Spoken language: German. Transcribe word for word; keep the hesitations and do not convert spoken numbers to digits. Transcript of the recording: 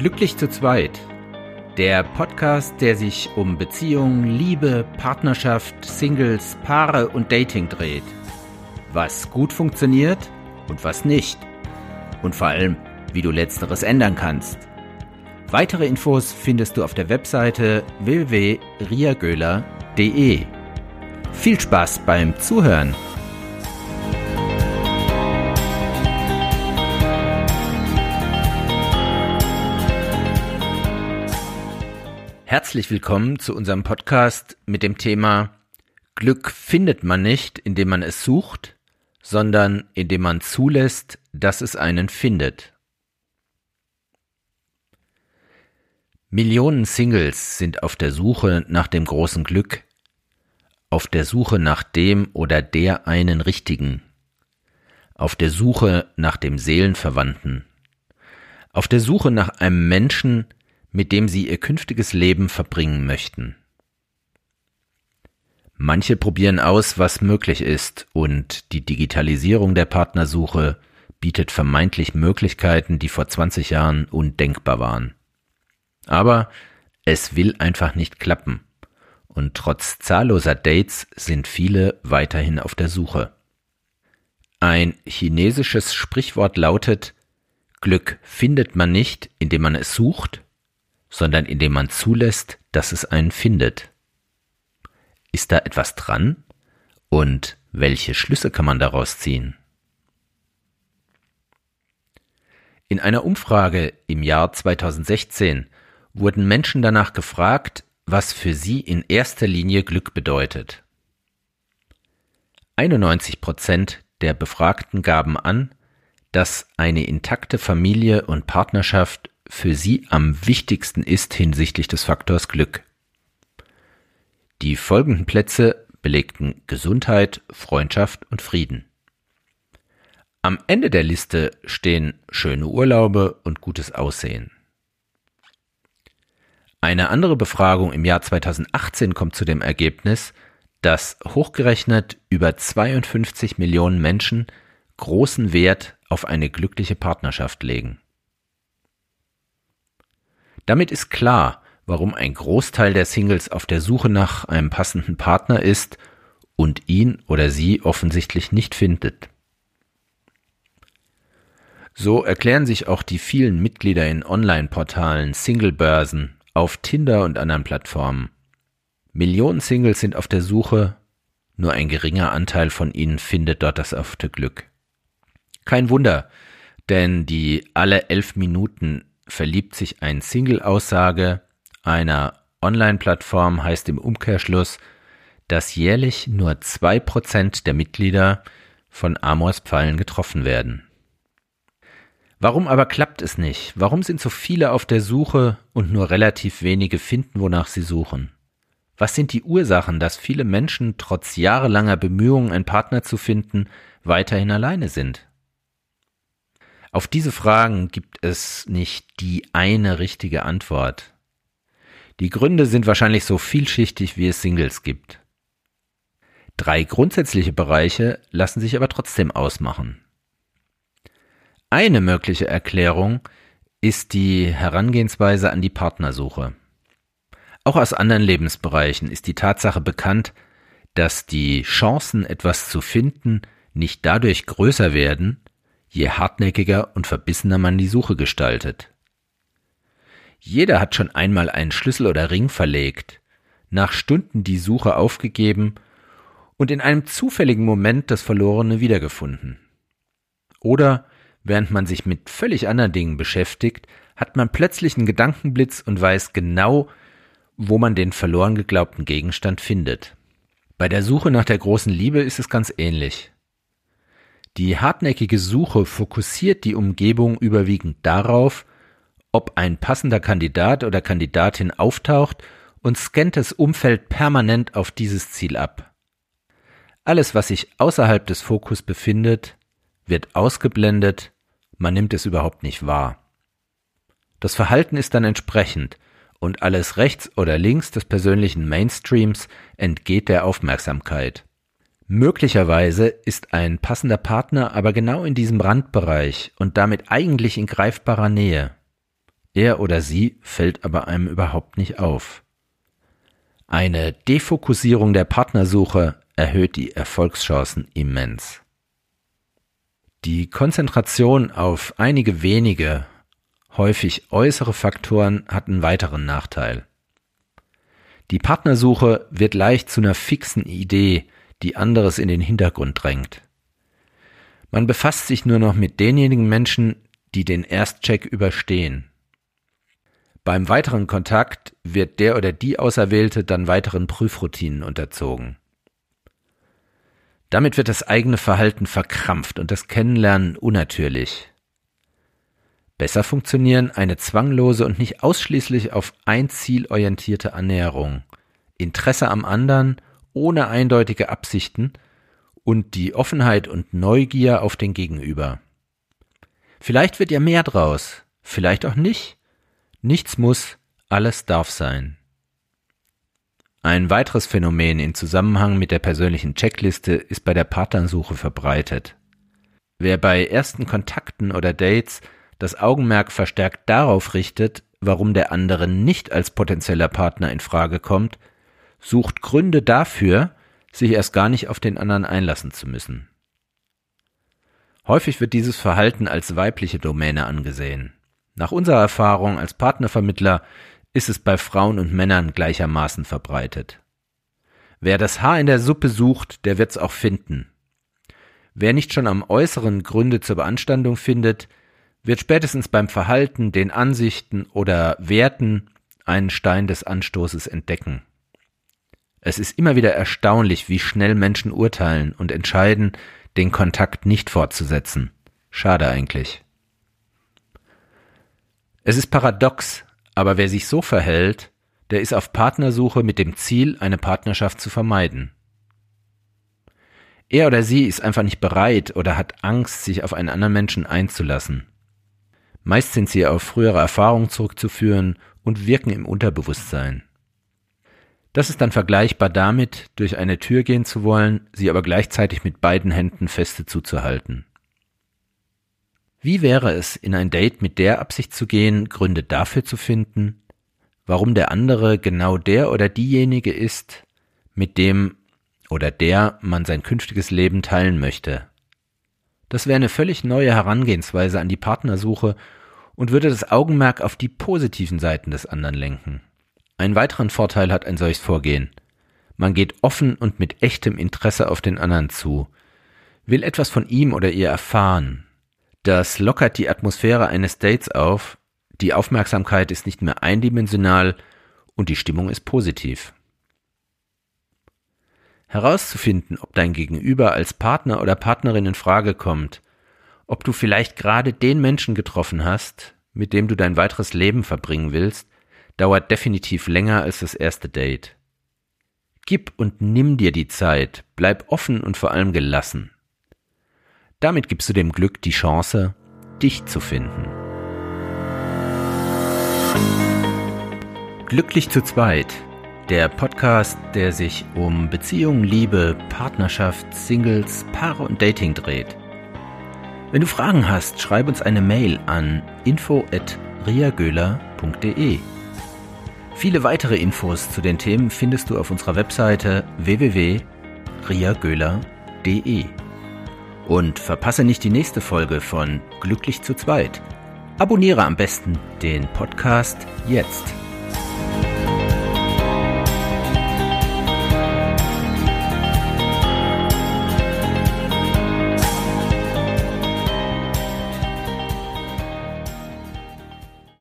Glücklich zu zweit. Der Podcast, der sich um Beziehungen, Liebe, Partnerschaft, Singles, Paare und Dating dreht. Was gut funktioniert und was nicht. Und vor allem, wie du Letzteres ändern kannst. Weitere Infos findest du auf der Webseite w w w punkt ria göhler punkt d e. Viel Spaß beim Zuhören! Herzlich willkommen zu unserem Podcast mit dem Thema Glück findet man nicht, indem man es sucht, sondern indem man zulässt, dass es einen findet. Millionen Singles sind auf der Suche nach dem großen Glück, auf der Suche nach dem oder der einen Richtigen, auf der Suche nach dem Seelenverwandten, auf der Suche nach einem Menschen, mit dem sie ihr künftiges Leben verbringen möchten. Manche probieren aus, was möglich ist, und die Digitalisierung der Partnersuche bietet vermeintlich Möglichkeiten, die vor zwanzig Jahren undenkbar waren. Aber es will einfach nicht klappen, und trotz zahlloser Dates sind viele weiterhin auf der Suche. Ein chinesisches Sprichwort lautet: Glück findet man nicht, indem man es sucht, sondern indem man zulässt, dass es einen findet. Ist da etwas dran? Und welche Schlüsse kann man daraus ziehen? In einer Umfrage im Jahr zweitausendsechzehn wurden Menschen danach gefragt, was für sie in erster Linie Glück bedeutet. einundneunzig Prozent der Befragten gaben an, dass eine intakte Familie und Partnerschaft für sie am wichtigsten ist hinsichtlich des Faktors Glück. Die folgenden Plätze belegten Gesundheit, Freundschaft und Frieden. Am Ende der Liste stehen schöne Urlaube und gutes Aussehen. Eine andere Befragung im Jahr zweitausendachtzehn kommt zu dem Ergebnis, dass hochgerechnet über zweiundfünfzig Millionen Menschen großen Wert auf eine glückliche Partnerschaft legen. Damit ist klar, warum ein Großteil der Singles auf der Suche nach einem passenden Partner ist und ihn oder sie offensichtlich nicht findet. So erklären sich auch die vielen Mitglieder in Online-Portalen, Singlebörsen, auf Tinder und anderen Plattformen. Millionen Singles sind auf der Suche, nur ein geringer Anteil von ihnen findet dort das erhoffte Glück. Kein Wunder, denn die alle elf Minuten verliebt sich ein Single-Aussage einer Online-Plattform heißt im Umkehrschluss, dass jährlich nur zwei Prozent der Mitglieder von Amorspfeilen getroffen werden. Warum aber klappt es nicht? Warum sind so viele auf der Suche und nur relativ wenige finden, wonach sie suchen? Was sind die Ursachen, dass viele Menschen trotz jahrelanger Bemühungen, einen Partner zu finden, weiterhin alleine sind? Auf diese Fragen gibt es nicht die eine richtige Antwort. Die Gründe sind wahrscheinlich so vielschichtig, wie es Singles gibt. Drei grundsätzliche Bereiche lassen sich aber trotzdem ausmachen. Eine mögliche Erklärung ist die Herangehensweise an die Partnersuche. Auch aus anderen Lebensbereichen ist die Tatsache bekannt, dass die Chancen, etwas zu finden, nicht dadurch größer werden, je hartnäckiger und verbissener man die Suche gestaltet. Jeder hat schon einmal einen Schlüssel oder Ring verlegt, nach Stunden die Suche aufgegeben und in einem zufälligen Moment das Verlorene wiedergefunden. Oder während man sich mit völlig anderen Dingen beschäftigt, hat man plötzlich einen Gedankenblitz und weiß genau, wo man den verloren geglaubten Gegenstand findet. Bei der Suche nach der großen Liebe ist es ganz ähnlich. Die hartnäckige Suche fokussiert die Umgebung überwiegend darauf, ob ein passender Kandidat oder Kandidatin auftaucht und scannt das Umfeld permanent auf dieses Ziel ab. Alles, was sich außerhalb des Fokus befindet, wird ausgeblendet, man nimmt es überhaupt nicht wahr. Das Verhalten ist dann entsprechend und alles rechts oder links des persönlichen Mainstreams entgeht der Aufmerksamkeit. Möglicherweise ist ein passender Partner aber genau in diesem Randbereich und damit eigentlich in greifbarer Nähe. Er oder sie fällt aber einem überhaupt nicht auf. Eine Defokussierung der Partnersuche erhöht die Erfolgschancen immens. Die Konzentration auf einige wenige, häufig äußere Faktoren hat einen weiteren Nachteil. Die Partnersuche wird leicht zu einer fixen Idee, die anderes in den Hintergrund drängt. Man befasst sich nur noch mit denjenigen Menschen, die den Erstcheck überstehen. Beim weiteren Kontakt wird der oder die Auserwählte dann weiteren Prüfroutinen unterzogen. Damit wird das eigene Verhalten verkrampft und das Kennenlernen unnatürlich. Besser funktionieren eine zwanglose und nicht ausschließlich auf ein Ziel orientierte Annäherung, Interesse am anderen ohne eindeutige Absichten und die Offenheit und Neugier auf den Gegenüber. Vielleicht wird ja mehr draus, vielleicht auch nicht. Nichts muss, alles darf sein. Ein weiteres Phänomen in Zusammenhang mit der persönlichen Checkliste ist bei der Partnersuche verbreitet. Wer bei ersten Kontakten oder Dates das Augenmerk verstärkt darauf richtet, warum der andere nicht als potenzieller Partner in Frage kommt, sucht Gründe dafür, sich erst gar nicht auf den anderen einlassen zu müssen. Häufig wird dieses Verhalten als weibliche Domäne angesehen. Nach unserer Erfahrung als Partnervermittler ist es bei Frauen und Männern gleichermaßen verbreitet. Wer das Haar in der Suppe sucht, der wird's auch finden. Wer nicht schon am Äußeren Gründe zur Beanstandung findet, wird spätestens beim Verhalten, den Ansichten oder Werten einen Stein des Anstoßes entdecken. Es ist immer wieder erstaunlich, wie schnell Menschen urteilen und entscheiden, den Kontakt nicht fortzusetzen. Schade eigentlich. Es ist paradox, aber wer sich so verhält, der ist auf Partnersuche mit dem Ziel, eine Partnerschaft zu vermeiden. Er oder sie ist einfach nicht bereit oder hat Angst, sich auf einen anderen Menschen einzulassen. Meist sind sie auf frühere Erfahrungen zurückzuführen und wirken im Unterbewusstsein. Das ist dann vergleichbar damit, durch eine Tür gehen zu wollen, sie aber gleichzeitig mit beiden Händen feste zuzuhalten. Wie wäre es, in ein Date mit der Absicht zu gehen, Gründe dafür zu finden, warum der andere genau der oder diejenige ist, mit dem oder der man sein künftiges Leben teilen möchte? Das wäre eine völlig neue Herangehensweise an die Partnersuche und würde das Augenmerk auf die positiven Seiten des anderen lenken. Einen weiteren Vorteil hat ein solches Vorgehen. Man geht offen und mit echtem Interesse auf den anderen zu, will etwas von ihm oder ihr erfahren. Das lockert die Atmosphäre eines Dates auf, die Aufmerksamkeit ist nicht mehr eindimensional und die Stimmung ist positiv. Herauszufinden, ob dein Gegenüber als Partner oder Partnerin in Frage kommt, ob du vielleicht gerade den Menschen getroffen hast, mit dem du dein weiteres Leben verbringen willst, dauert definitiv länger als das erste Date. Gib und nimm dir die Zeit, bleib offen und vor allem gelassen. Damit gibst du dem Glück die Chance, dich zu finden. Glücklich zu zweit, der Podcast, der sich um Beziehung, Liebe, Partnerschaft, Singles, Paare und Dating dreht. Wenn du Fragen hast, schreib uns eine Mail an info at riagöhler punkt de. Viele weitere Infos zu den Themen findest du auf unserer Webseite w w w punkt riagöhler punkt de. Und verpasse nicht die nächste Folge von Glücklich zu zweit. Abonniere am besten den Podcast jetzt.